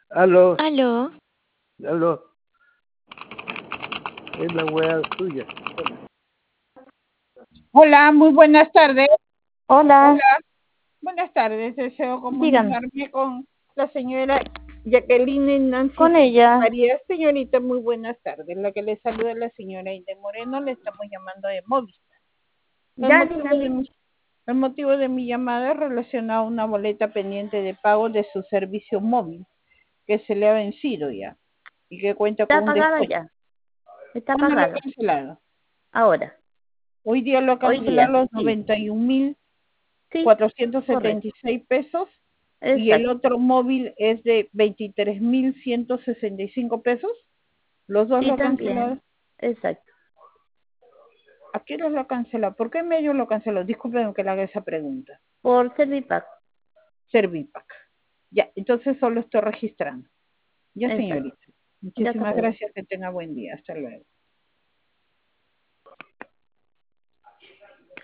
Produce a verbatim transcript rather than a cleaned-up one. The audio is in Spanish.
Aló, Aló, aló, es la wea tuya. Hola, muy buenas tardes. Hola, Hola, buenas tardes. Deseo dígame, comunicarme con la señora Jacqueline Nancy con ella. María. Señorita, muy buenas tardes. La que le saluda es la señora Inde Moreno. Le estamos llamando de Movistar. El, Ya, motivo de, dígame. mi- el motivo de mi llamada es relacionado a una boleta pendiente de pago de su servicio móvil que se le ha vencido ya y que cuenta Está con un pagada descuento. ya, está ¿Cuándo lo ha pagada. cancelado? Ahora, Hoy día lo ha hoy cancelado día, los sí, noventa y un mil sí, cuatrocientos setenta correcto, y seis pesos y el exacto, otro móvil es de veintitrés mil ciento sesenta y cinco pesos. Los dos sí, lo ha también, cancelado. exacto, ¿A qué hora lo ha cancelado? ¿Por qué medio lo canceló? Disculpen que le haga esa pregunta. por Servipack, Servipack. Ya, entonces solo estoy registrando. Ya, exacto. señorita. Ya está Muchísimas todo. gracias. Que tenga buen día. Hasta luego.